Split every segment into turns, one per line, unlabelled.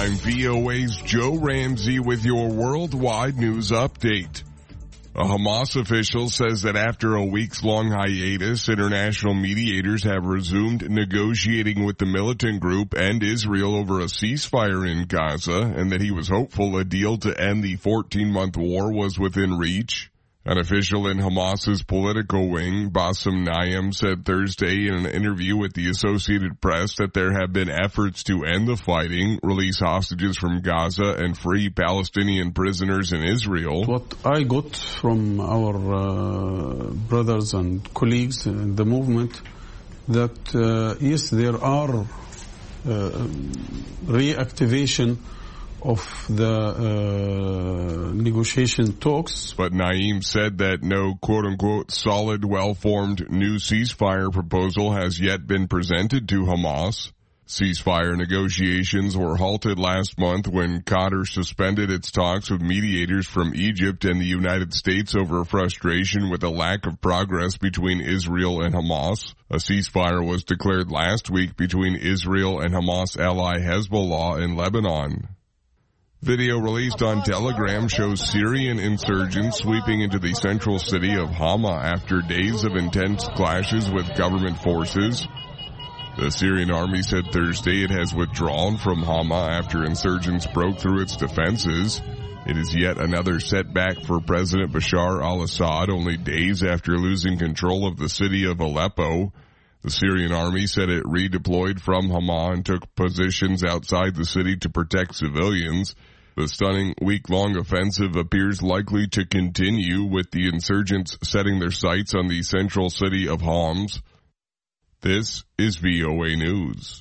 I'm VOA's Joe Ramsey with your worldwide news update. A Hamas official says that after a weeks-long hiatus, international mediators have resumed negotiating with the militant group and Israel over a ceasefire in Gaza, and that he was hopeful a deal to end the 14-month war was within reach. An official in Hamas's political wing, Bassem Naim, said Thursday in an interview with the Associated Press that there have been efforts to end the fighting, release hostages from Gaza, and free Palestinian prisoners in Israel.
What I got from our brothers and colleagues in the movement, that yes, there are reactivation of the negotiation talks.
But Naim said that no quote-unquote solid, well-formed new ceasefire proposal has yet been presented to Hamas. Ceasefire negotiations were halted last month when Qatar suspended its talks with mediators from Egypt and the United States over frustration with a lack of progress between Israel and Hamas. A ceasefire was declared last week between Israel and Hamas ally Hezbollah in Lebanon. Video released on Telegram shows Syrian insurgents sweeping into the central city of Hama after days of intense clashes with government forces. The Syrian army said Thursday it has withdrawn from Hama after insurgents broke through its defenses. It is yet another setback for President Bashar al-Assad only days after losing control of the city of Aleppo. The Syrian army said it redeployed from Hama and took positions outside the city to protect civilians. The stunning week-long offensive appears likely to continue, with the insurgents setting their sights on the central city of Homs. This is VOA News.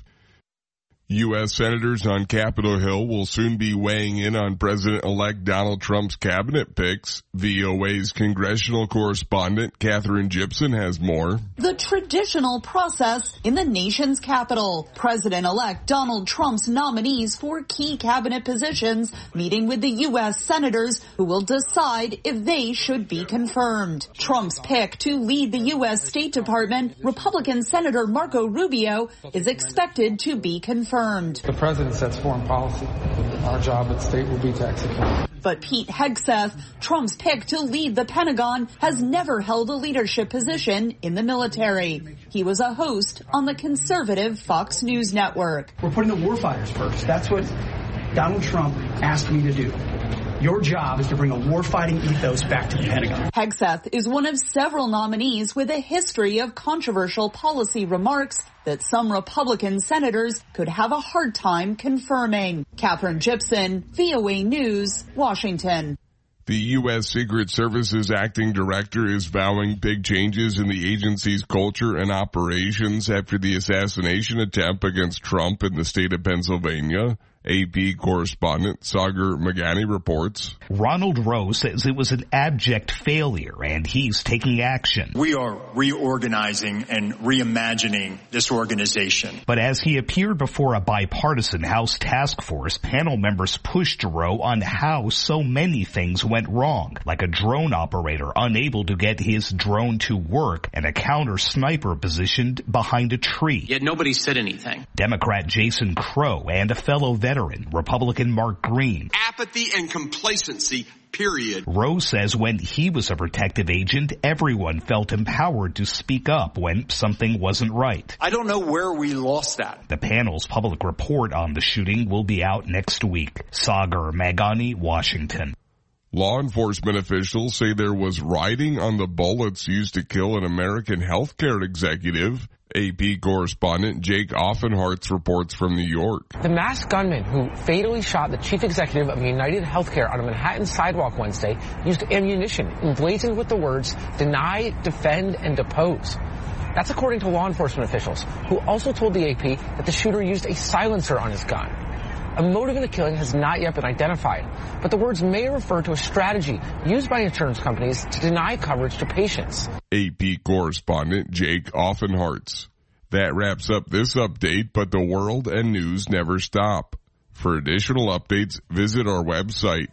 U.S. senators on Capitol Hill will soon be weighing in on President-elect Donald Trump's cabinet picks. VOA's congressional correspondent, Catherine Gibson, has more.
The traditional process in the nation's capital. President-elect Donald Trump's nominees for key cabinet positions meeting with the U.S. senators who will decide if they should be confirmed. Trump's pick to lead the U.S. State Department, Republican Senator Marco Rubio, is expected to be confirmed.
The president sets foreign policy. Our job at state will be to execute.
But Pete Hegseth, Trump's pick to lead the Pentagon, has never held a leadership position in the military. He was a host on the conservative Fox News network.
We're putting the warfighters first. That's what Donald Trump asked me to do. Your job is to bring a warfighting ethos back to the Pentagon.
Hegseth is one of several nominees with a history of controversial policy remarks that some Republican senators could have a hard time confirming. Catherine Gibson, VOA News, Washington.
The U.S. Secret Service's acting director is vowing big changes in the agency's culture and operations after the assassination attempt against Trump in the state of Pennsylvania. AP correspondent Sagar Meghani reports.
Ronald Rowe says it was an abject failure and he's taking action.
We are reorganizing and reimagining this organization.
But as he appeared before a bipartisan House task force, panel members pushed Rowe on how so many things went wrong, like a drone operator unable to get his drone to work and a counter sniper positioned behind a tree.
Yet nobody said anything.
Democrat Jason Crow and a fellow veteran, Republican Mark Green.
Apathy and complacency, period.
Rowe says when he was a protective agent, everyone felt empowered to speak up when something wasn't right.
I don't know where we lost that.
The panel's public report on the shooting will be out next week. Sagar Meghani, Washington.
Law enforcement officials say there was writing on the bullets used to kill an American healthcare executive. AP correspondent Jake Offenhartz reports from New York.
The masked gunman who fatally shot the chief executive of United Healthcare on a Manhattan sidewalk Wednesday used ammunition emblazoned with the words, "Deny, defend, and depose." That's according to law enforcement officials, who also told the AP that the shooter used a silencer on his gun. A motive in the killing has not yet been identified, but the words may refer to a strategy used by insurance companies to deny coverage to patients.
AP correspondent Jake Offenhartz. That wraps up this update, but the world and news never stop. For additional updates, visit our website,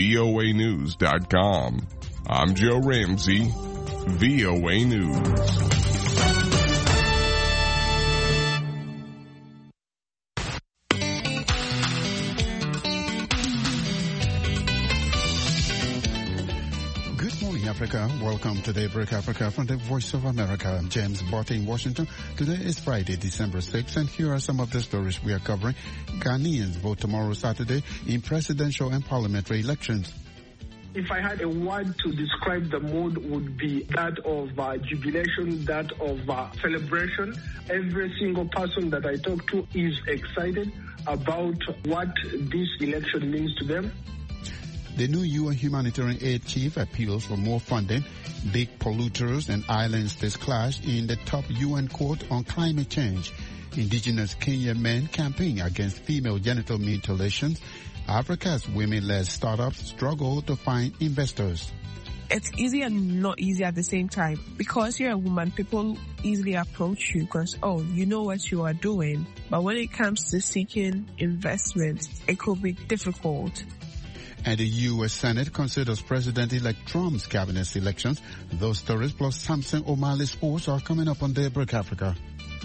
voanews.com. I'm Joe Ramsey, VOA News.
Africa. Welcome to Daybreak Africa from the Voice of America. I'm James Botte in Washington. Today is Friday, December 6th, and here are some of the stories we are covering. Ghanaians vote tomorrow, Saturday, in presidential and parliamentary elections.
If I had a word to describe the mood, would be that of jubilation, that of celebration. Every single person that I talk to is excited about what this election means to them.
The new UN humanitarian aid chief appeals for more funding. Big polluters and island states clash in the top UN court on climate change. Indigenous Kenyan men campaign against female genital mutilations. Africa's women-led startups struggle to find investors.
It's easy and not easy at the same time. Because you're a woman, people easily approach you because, you know what you are doing. But when it comes to seeking investment, it could be difficult.
And the U.S. Senate considers President-elect Trump's cabinet selections. Those stories plus Samson O'Malley Sports are coming up on Daybreak Africa.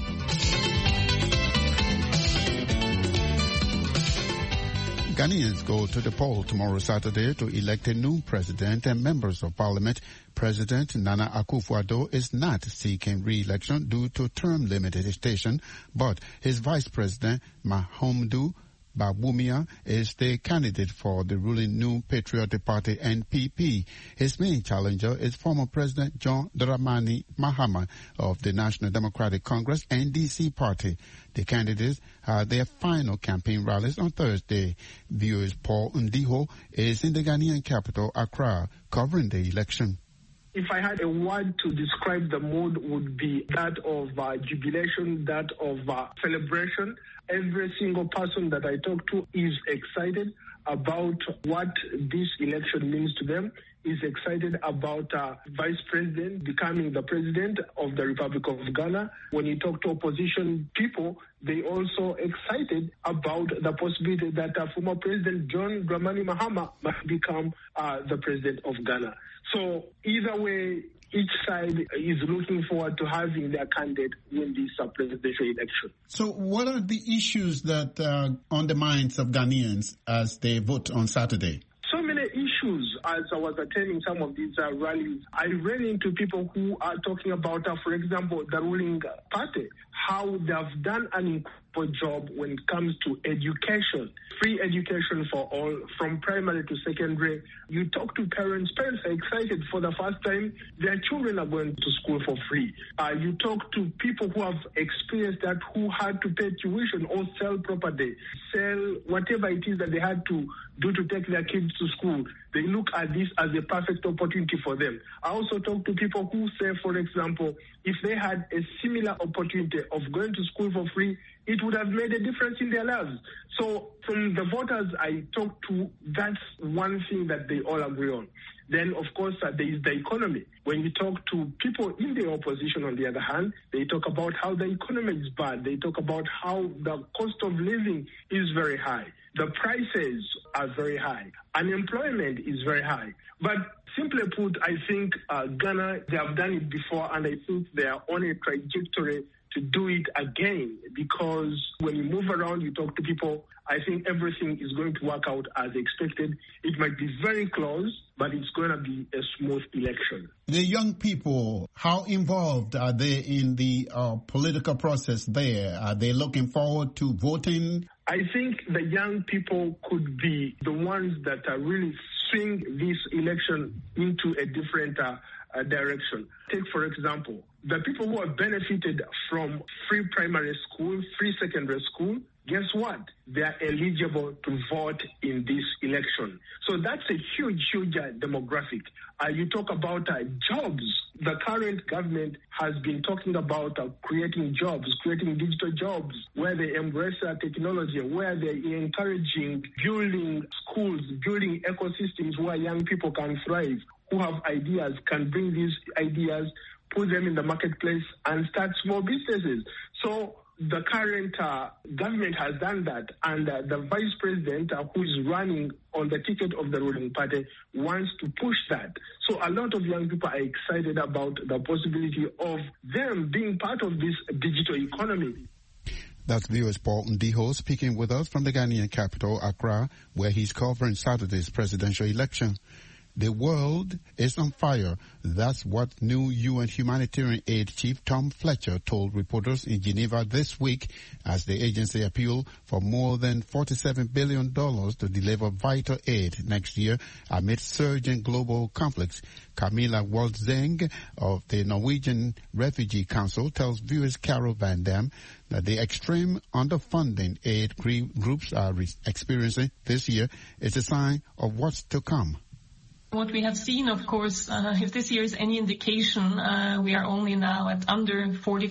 Ghanaians go to the poll tomorrow, Saturday, to elect a new president and members of parliament. President Nana Akufo-Addo is not seeking re-election due to term limitation, but his vice president, Mahamudu Bawumia, is the candidate for the ruling New Patriotic Party NPP. His main challenger is former President John Dramani Mahama of the National Democratic Congress NDC party. The candidates had their final campaign rallies on Thursday. Viewers Paul Ndiho is in the Ghanaian capital, Accra, covering the election.
If I had a word to describe the mood, would be that of jubilation, that of celebration. Every single person that I talk to is excited about what this election means to them, is excited about Vice President becoming the President of the Republic of Ghana. When you talk to opposition people, they also excited about the possibility that former President John Dramani Mahama might become the President of Ghana. So either way, each side is looking forward to having their candidate win this presidential election.
So what are the issues that are on the minds of Ghanaians as they vote on Saturday?
So many issues. As I was attending some of these rallies, I ran into people who are talking about, for example, the ruling party, how they have done an incredible job when it comes to education, free education for all, from primary to secondary. You talk to parents are excited for the first time their children are going to school for free. You talk to people who have experienced that, who had to pay tuition or sell property, sell whatever it is that they had to do to take their kids to school. They look at this as a perfect opportunity for them. I also talk to people who say, for example, if they had a similar opportunity of going to school for free, it would have made a difference in their lives. So from the voters I talk to, that's one thing that they all agree on. Then, of course, there is the economy. When you talk to people in the opposition, on the other hand, they talk about how the economy is bad. They talk about how the cost of living is very high. The prices are very high. Unemployment is very high. But simply put, I think Ghana, they have done it before, and I think they are on a trajectory to do it again, because when you move around, you talk to people, I think everything is going to work out as expected. It might be very close, but it's going to be a smooth election.
The young people, how involved are they in the political process there? Are they looking forward to voting?
I think the young people could be the ones that are really swing this election into a different direction. Take, for example, the people who have benefited from free primary school, free secondary school, guess what? They are eligible to vote in this election. So that's a huge demographic. You talk about jobs. The current government has been talking about creating jobs, creating digital jobs, where they embrace technology, where they're encouraging building schools, building ecosystems where young people can thrive, who have ideas, can bring these ideas, put them in the marketplace and start small businesses. So the current government has done that, and the vice president who is running on the ticket of the ruling party wants to push that. So a lot of young people are excited about the possibility of them being part of this digital economy.
That's viewers Paul Ndiho speaking with us from the Ghanaian capital, Accra, where he's covering Saturday's presidential election. The world is on fire. That's what new UN humanitarian aid chief Tom Fletcher told reporters in Geneva this week as the agency appealed for more than $47 billion to deliver vital aid next year amid surging global conflicts. Camilla Waldzeng of the Norwegian Refugee Council tells viewers Carol Van Dam that the extreme underfunding aid groups are experiencing this year is a sign of what's to come.
What we have seen, of course, if this year is any indication, we are only now at under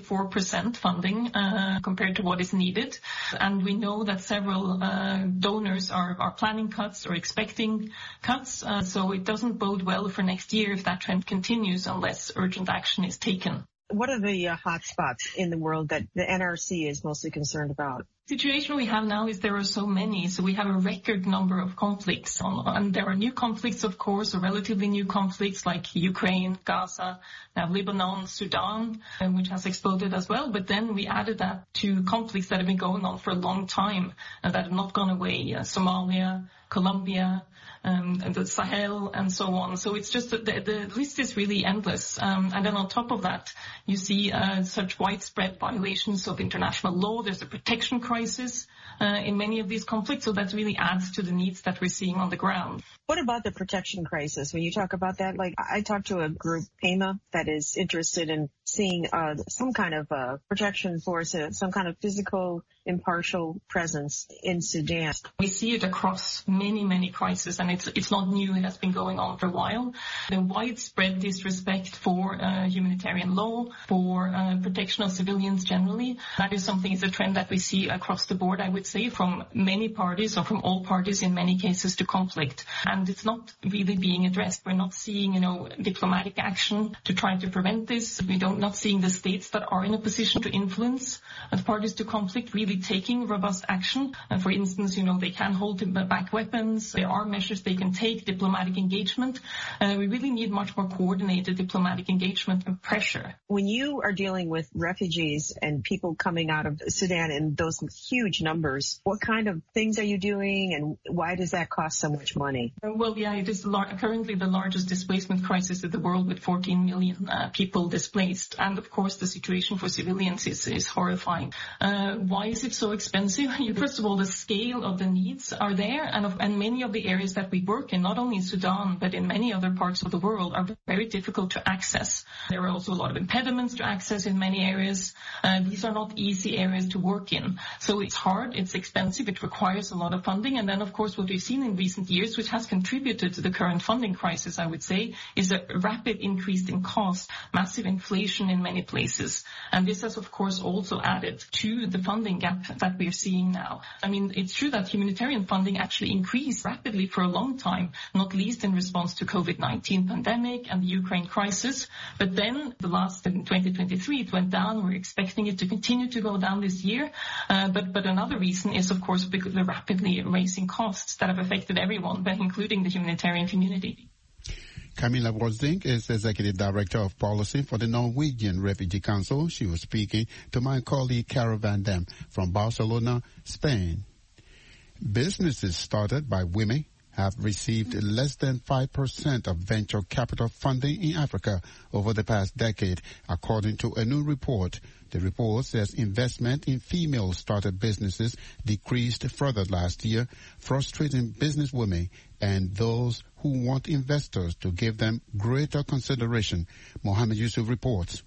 44% funding compared to what is needed. And we know that several donors are planning cuts or expecting cuts. So it doesn't bode well for next year if that trend continues unless urgent action is taken.
What are the hot spots in the world that the NRC is mostly concerned about?
The situation we have now is there are so many, so we have a record number of conflicts. And there are new conflicts, of course, or relatively new conflicts like Ukraine, Gaza, Lebanon, Sudan, which has exploded as well. But then we added that to conflicts that have been going on for a long time and that have not gone away. Somalia, Colombia, and the Sahel, and so on. So it's just that the list is really endless. And then on top of that, you see such widespread violations of international law. There's a protection crisis in many of these conflicts. So that really adds to the needs that we're seeing on the ground.
What about the protection crisis? When you talk about that, like I talked to a group, PEMA, that is interested in seeing some kind of protection force, some kind of physical, impartial presence in Sudan.
We see it across many crises, and it's not new. It has been going on for a while. The widespread disrespect for humanitarian law, for protection of civilians generally, that is something, is a trend that we see across the board, I would say, from many parties or from all parties in many cases to conflict. And it's not really being addressed. We're not seeing, diplomatic action to try to prevent this. We don't not seeing the states that are in a position to influence the parties to conflict really taking robust action. And for instance, they can hold back weapons. There are measures they can take, diplomatic engagement. We really need much more coordinated diplomatic engagement and pressure.
When you are dealing with refugees and people coming out of Sudan in those huge numbers, what kind of things are you doing and why does that cost so much money?
Well, yeah, it is currently the largest displacement crisis in the world with 14 million people displaced. And of course, the situation for civilians is horrifying. Why is it so expensive? First of all, the scale of the needs are there, and many of the areas that we work in, not only in Sudan, but in many other parts of the world, are very difficult to access. There are also a lot of impediments to access in many areas. These are not easy areas to work in. So it's hard, it's expensive, it requires a lot of funding. And then, of course, what we've seen in recent years, which has contributed to the current funding crisis, I would say, is a rapid increase in cost, massive inflation in many places. And this has, of course, also added to the funding gap that we're seeing now. I mean, it's true that humanitarian funding actually increased rapidly for a long time, not least in response to COVID-19 pandemic and the Ukraine crisis. But then in 2023, it went down. We're expecting it to continue to go down this year. But another reason is, of course, because the rapidly raising costs that have affected everyone, but including the humanitarian community.
Camilla Waldzeng is Executive Director of Policy for the Norwegian Refugee Council. She was speaking to my colleague Carol Van Dam from Barcelona, Spain. Businesses started by women have received less than 5% of venture capital funding in Africa over the past decade, according to a new report. The report says investment in female-started businesses decreased further last year, frustrating businesswomen and those who want investors to give them greater consideration. Mohammed Yusuf reports.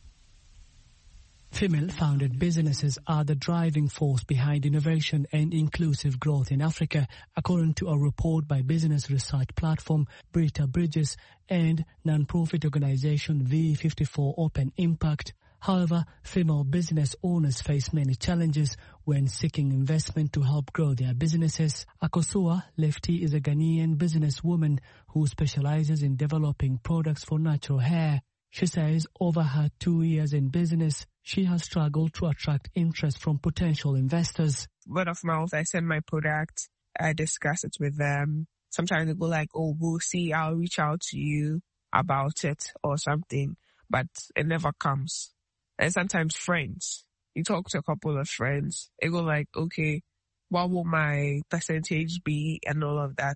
Female-founded businesses are the driving force behind innovation and inclusive growth in Africa, according to a report by business research platform Brita Bridges and non-profit organization V54 Open Impact. However, female business owners face many challenges when seeking investment to help grow their businesses. Akosua Lefty is a Ghanaian businesswoman who specializes in developing products for natural hair. She says over her 2 years in business, she has struggled to attract interest from potential investors.
Word of mouth, I send my product, I discuss it with them. Sometimes they go like, oh, we'll see, I'll reach out to you about it or something, but it never comes. And sometimes friends, you talk to a couple of friends, they go like, okay, what will my percentage be and all of that.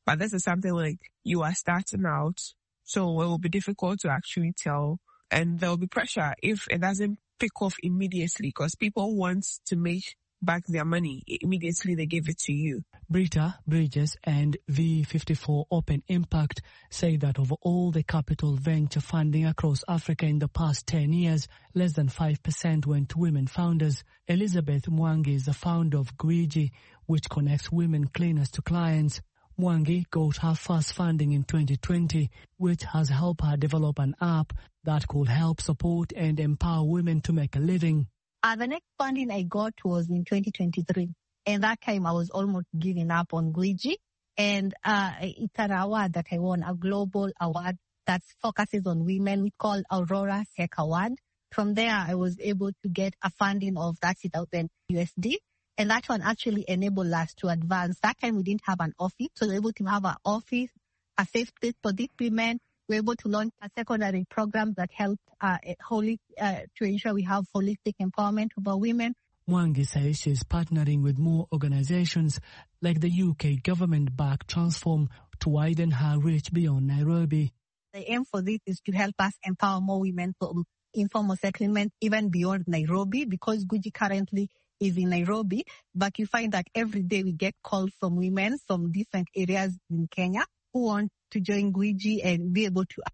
But this is something like you are starting out, so it will be difficult to actually tell. And there will be pressure if it doesn't pick off immediately because people want to make back their money. Immediately they give it to you.
Britta Bridges and V54 Open Impact say that of all the capital venture funding across Africa in the past 10 years, less than 5% went to women founders. Elizabeth Mwangi is the founder of Gwiji, which connects women cleaners to clients. Mwangi got her first funding in 2020, which has helped her develop an app that could help support and empower women to make a living.
The next funding I got was in 2023. And that time I was almost giving up on Gwiji. And it's an award that I won, a global award that focuses on women. We call Aurora Tech Award. From there, I was able to get a funding of $30,000 USD. And that one actually enabled us to advance. That time we didn't have an office. So we were able to have an office, a safe place for these women. We were able to launch a secondary program that helped to ensure we have holistic empowerment of our women.
Mwangi says she's partnering with more organizations like the UK government-backed Transform to widen her reach beyond Nairobi.
The aim for this is to help us empower more women to informal settlement even beyond Nairobi, because Gwiji currently is in Nairobi, but you find that every day we get calls from women from different areas in Kenya who want to join Gwiji and be able to.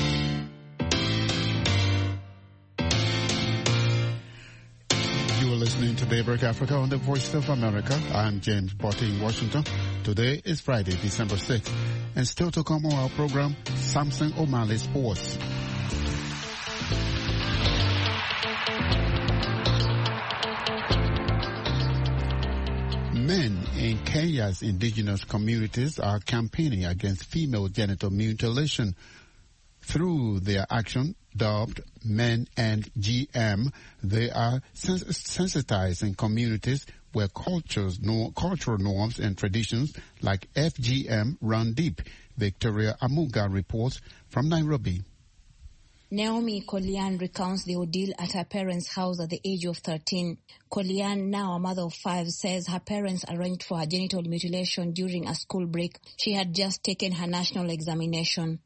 You are listening to Daybreak Africa on the Voice of America. I'm James Botti in Washington. Today is Friday, December 6th. And still to come on our program, Samson O'Malley Sports. Men in Kenya's indigenous communities are campaigning against female genital mutilation. Through their action, dubbed Men and GM, they are sensitizing communities where cultural norms and traditions like FGM run deep. Victoria Amuga reports from Nairobi.
Naomi Kolian recounts the ordeal at her parents' house at the age of 13. Kolian, now a mother of 5, says her parents arranged for her genital mutilation during a school break. She had just taken her national examination.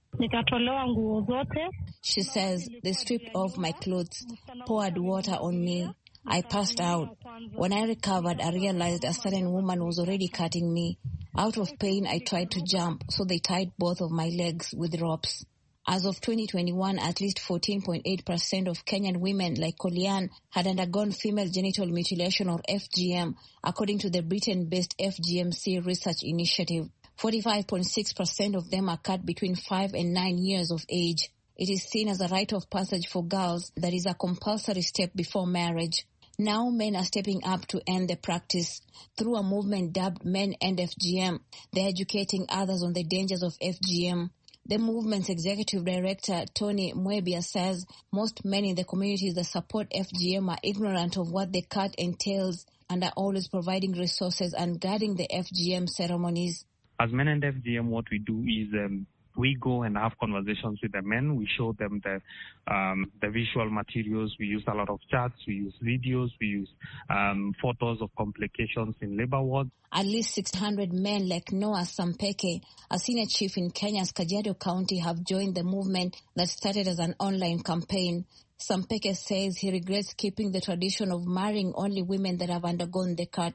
She says, they stripped off my clothes, poured water on me. I passed out. When I recovered, I realized a certain woman was already cutting me. Out of pain, I tried to jump, so they tied both of my legs with ropes. As of 2021, at least 14.8% of Kenyan women like Kolian had undergone female genital mutilation or FGM, according to the Britain-based FGMC research initiative. 45.6% of them are cut between 5 and 9 years of age. It is seen as a rite of passage for girls that is a compulsory step before marriage. Now men are stepping up to end the practice. Through a movement dubbed Men End FGM, they're educating others on the dangers of FGM. The movement's executive director, Tony Mwebia, says most men in the communities that support FGM are ignorant of what the cut entails and are always providing resources and guiding the FGM ceremonies.
As Men and FGM, what we do is we go and have conversations with the men. We show them the visual materials. We use a lot of charts. We use videos. We use photos of complications in labor wards.
At least 600 men like Noah Sampeke, a senior chief in Kenya's Kajiado County, have joined the movement that started as an online campaign. Sampeke says he regrets keeping the tradition of marrying only women that have undergone the cut.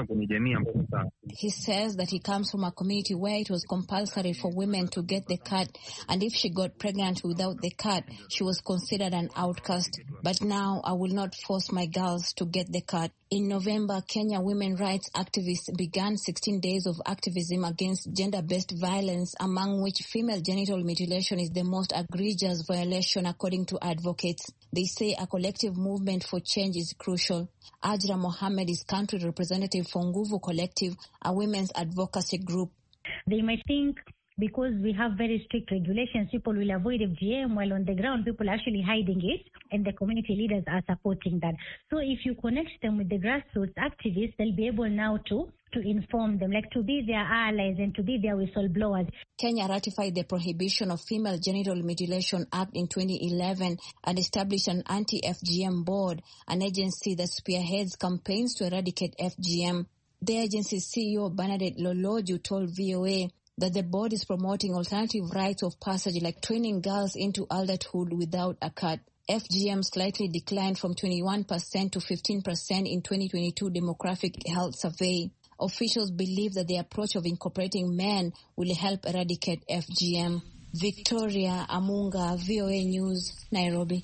He says that he comes from a community where it was compulsory for women to get the cut, and if she got pregnant without the cut, she was considered an outcast. But now I will not force my girls to get the cut. In November, Kenya women rights activists began 16 days of activism against gender-based violence, among which female genital mutilation is the most egregious violation, according to advocates. They say a collective movement for change is crucial. Ajra Mohammed is country representative for Nguvu Collective, a women's advocacy group.
They might think because we have very strict regulations, people will avoid FGM, while on the ground people are actually hiding it, and the community leaders are supporting that. So if you connect them with the grassroots activists, they'll be able now to inform them, like to be their allies and to be their whistleblowers.
Kenya ratified the Prohibition of Female Genital Mutilation Act in 2011 and established an anti-FGM board, an agency that spearheads campaigns to eradicate FGM. The agency's CEO, Bernadette Loloju, told VOA that the board is promoting alternative rites of passage like training girls into adulthood without a cut. FGM slightly declined from 21% to 15% in 2022 demographic health survey. Officials believe that the approach of incorporating men will help eradicate FGM. Victoria Amunga, VOA News, Nairobi.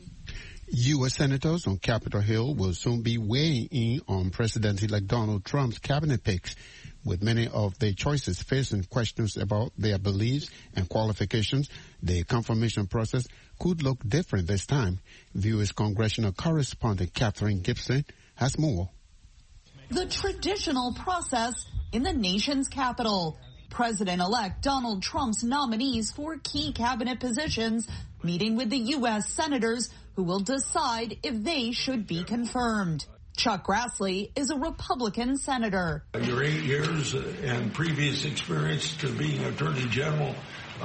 U.S. senators on Capitol Hill will soon be weighing in on President-elect Donald Trump's cabinet picks, with many of their choices facing questions about their beliefs and qualifications. The confirmation process could look different this time. VOA's congressional correspondent Catherine Gibson has more.
The traditional process in the nation's capital. President-elect Donald Trump's nominees for key cabinet positions meeting with the U.S. senators who will decide if they should be confirmed. Chuck Grassley is a Republican senator.
Your 8 years and previous experience to being Attorney General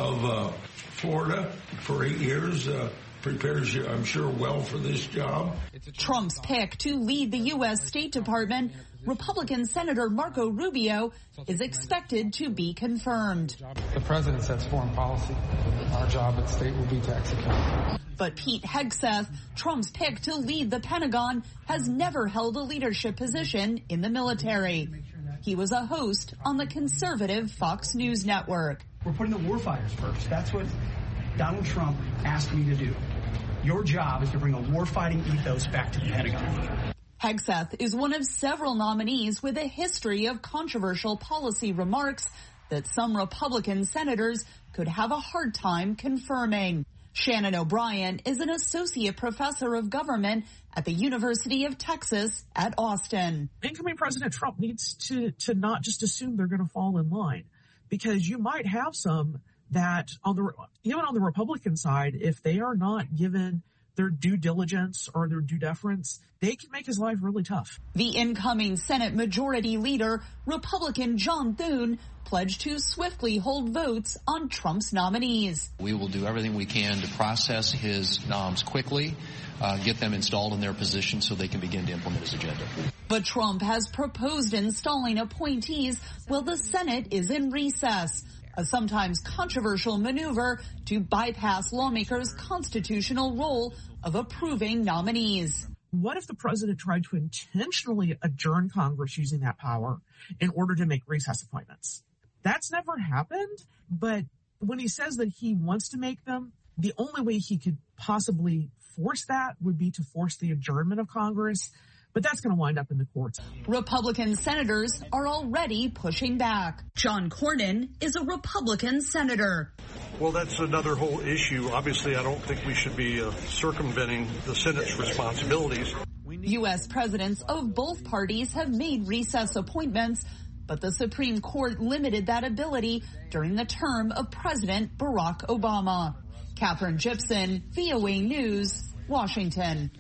of Florida for 8 years prepares you, I'm sure, well for this job.
Trump's pick to lead the U.S. State Department, Republican Senator Marco Rubio, is expected to be confirmed.
The president sets foreign policy. Our job at state will be to execute.
But Pete Hegseth, Trump's pick to lead the Pentagon, has never held a leadership position in the military. He was a host on the conservative Fox News network.
We're putting the warfighters first. That's what Donald Trump asked me to do. Your job is to bring a warfighting ethos back to the Pentagon.
Hegseth is one of several nominees with a history of controversial policy remarks that some Republican senators could have a hard time confirming. Shannon O'Brien is an associate professor of government at the University of Texas at Austin.
Incoming President Trump needs to not just assume they're going to fall in line, because you might have some that even on the Republican side, if they are not given their due diligence or their due deference, they can make his life really tough.
The incoming Senate Majority Leader, Republican John Thune, pledged to swiftly hold votes on Trump's nominees.
We will do everything we can to process his noms quickly, get them installed in their position so they can begin to implement his agenda.
But Trump has proposed installing appointees while the Senate is in recess, a sometimes controversial maneuver to bypass lawmakers' constitutional role of approving nominees.
What if the president tried to intentionally adjourn Congress using that power in order to make recess appointments? That's never happened, but when he says that he wants to make them, the only way he could possibly force that would be to force the adjournment of Congress. But that's going to wind up in the courts.
Republican senators are already pushing back. John Cornyn is a Republican senator.
Well, that's another whole issue. Obviously, I don't think we should be circumventing the Senate's responsibilities.
U.S. presidents of both parties have made recess appointments, but the Supreme Court limited that ability during the term of President Barack Obama. Catherine Gibson, VOA News, Washington.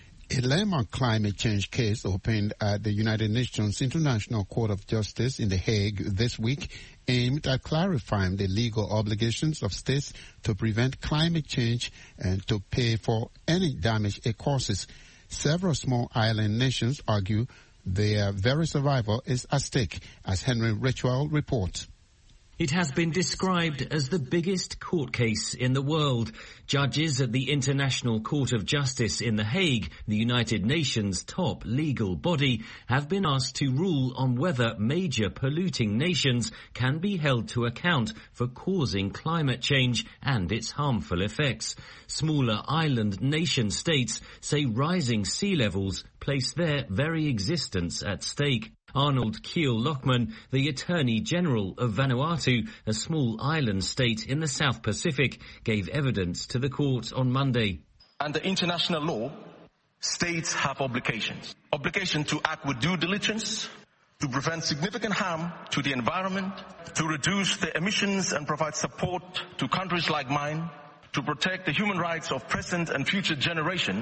A landmark climate change case opened at the United Nations International Court of Justice in The Hague this week aimed at clarifying the legal obligations of states to prevent climate change and to pay for any damage it causes. Several small island nations argue their very survival is at stake, as Henry Ritchwell reports.
It has been described as the biggest court case in the world. Judges at the International Court of Justice in The Hague, the United Nations' top legal body, have been asked to rule on whether major polluting nations can be held to account for causing climate change and its harmful effects. Smaller island nation states say rising sea levels place their very existence at stake. Arnold Keel-Lochman, the Attorney General of Vanuatu, a small island state in the South Pacific, gave evidence to the court on Monday.
Under international law, states have obligations. Obligation to act with due diligence, to prevent significant harm to the environment, to reduce the emissions and provide support to countries like mine, to protect the human rights of present and future generations.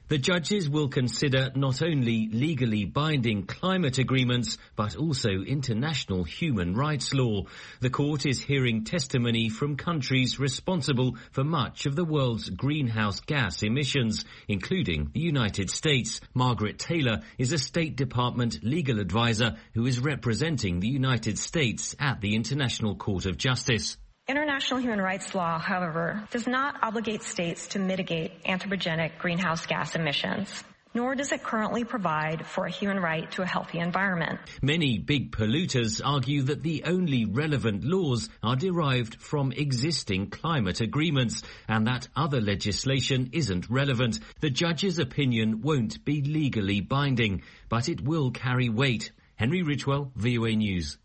The judges will consider not only legally binding climate agreements, but also international human rights law. The court is hearing testimony from countries responsible for much of the world's greenhouse gas emissions, including the United States. Margaret Taylor is a State Department legal advisor who is representing the United States at the International Court of Justice.
International human rights law, however, does not obligate states to mitigate anthropogenic greenhouse gas emissions, nor does it currently provide for a human right to a healthy environment.
Many big polluters argue that the only relevant laws are derived from existing climate agreements and that other legislation isn't relevant. The judge's opinion won't be legally binding, but it will carry weight. Henry Ridgewell, VOA News.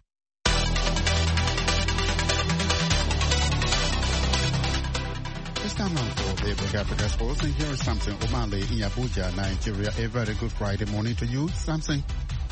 It's time now for Daybreak Africa Sports, and here is Samson Omale in Abuja, Nigeria. A very good Friday morning to you, Samson.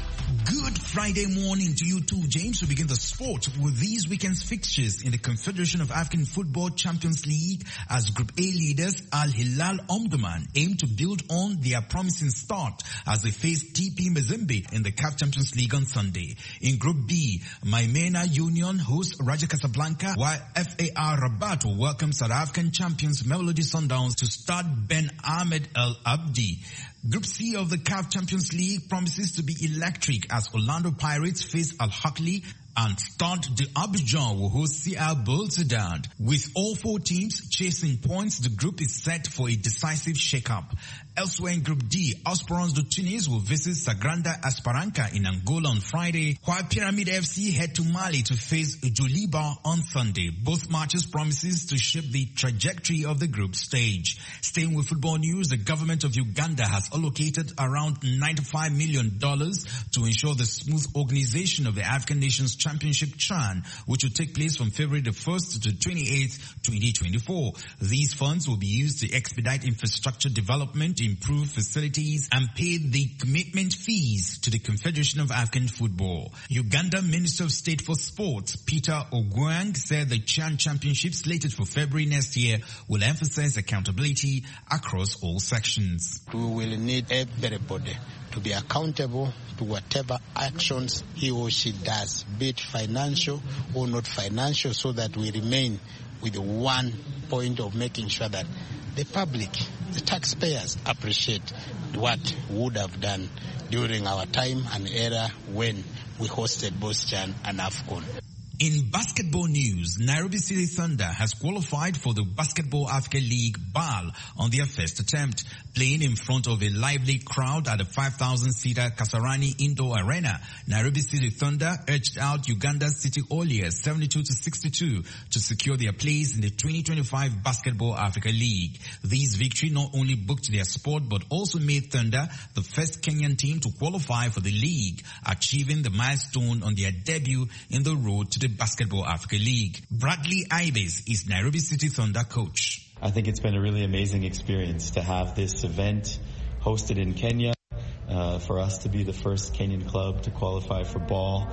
Good Friday morning to you too, James. We begin the sport with these weekend's fixtures in the Confederation of African Football Champions League as Group A leaders Al Hilal Omdurman aim to build on their promising start as they face TP Mazembe in the CAF Champions League on Sunday. In Group B, Maimena Union hosts Raja Casablanca, while FAR Rabat will welcome South African champions Mamelodi Sundowns to start Ben Ahmed El Abdi. Group C of the CAF Champions League promises to be electric as Orlando Pirates face Al Ahly and Stade d'Abidjan will host CR Belouizdad. With all four teams chasing points, the group is set for a decisive shake-up. Elsewhere in Group D, Esperance de Tunis will visit Sagrada Esperança in Angola on Friday, while Pyramid FC head to Mali to face Joliba on Sunday. Both matches promises to shape the trajectory of the group stage. Staying with football news, the government of Uganda has allocated around $95 million to ensure the smooth organization of the African Nations Championship CHAN, which will take place from February the 1st to 28th, 2024. These funds will be used to expedite infrastructure development, improve facilities, and pay the commitment fees to the Confederation of African Football. Uganda Minister of State for Sports, Peter Ogwang, said the CHAN Championship slated for February next year will emphasize accountability across all sections.
We will need everybody to be accountable to whatever actions he or she does, be it financial or not financial, so that we remain with the one point of making sure that the public, the taxpayers, appreciate what we would have done during our time and era when we hosted both CHAN and AFCON.
In basketball news, Nairobi City Thunder has qualified for the Basketball Africa League BAL on their first attempt, playing in front of a lively crowd at the 5,000-seater Kasarani Indoor Arena. Nairobi City Thunder edged out Uganda City Oilers 72-62 to secure their place in the 2025 Basketball Africa League. This victory not only booked their spot but also made Thunder the first Kenyan team to qualify for the league, achieving the milestone on their debut in the road to the Basketball Africa League. Bradley Ibes is Nairobi City Thunder coach.
I think it's been a really amazing experience to have this event hosted in Kenya, for us to be the first Kenyan club to qualify for BAL,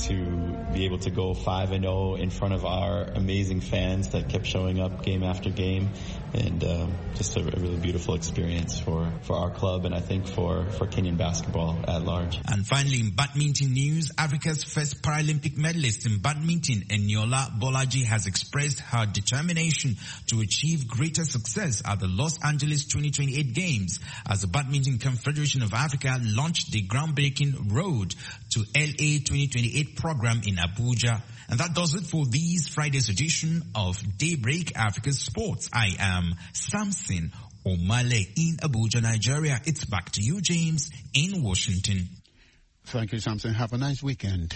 to be able to go 5-0 in front of our amazing fans that kept showing up game after game, and just a really beautiful experience for our club and I think for Kenyan basketball at large.
And finally, in badminton news, Africa's first Paralympic medalist in badminton, Eniola Bolaji, has expressed her determination to achieve greater success at the Los Angeles 2028 Games as the Badminton Confederation of Africa launched the groundbreaking Road to LA 2028 program in Abuja. And that does it for this Friday's edition of Daybreak Africa Sports. I am Samson Omale in Abuja, Nigeria. It's back to you, James, in Washington.
Thank you, Samson. Have a nice weekend.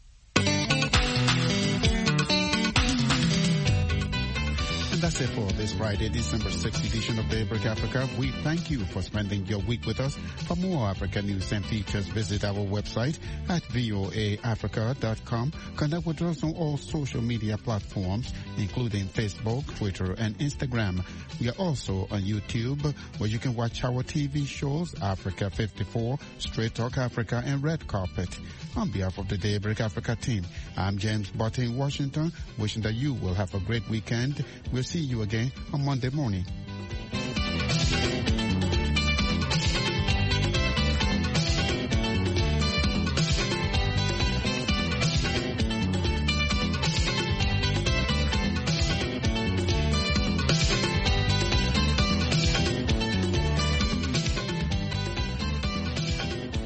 And that's it for this Friday, December 6th edition of Daybreak Africa. We thank you for spending your week with us. For more African news and features, visit our website at voaafrica.com. Connect with us on all social media platforms, including Facebook, Twitter, and Instagram. We are also on YouTube, where you can watch our TV shows, Africa 54, Straight Talk Africa, and Red Carpet. On behalf of the Daybreak Africa team, I'm James Butte in Washington, wishing that you will have a great weekend. We'll see you again on Monday morning.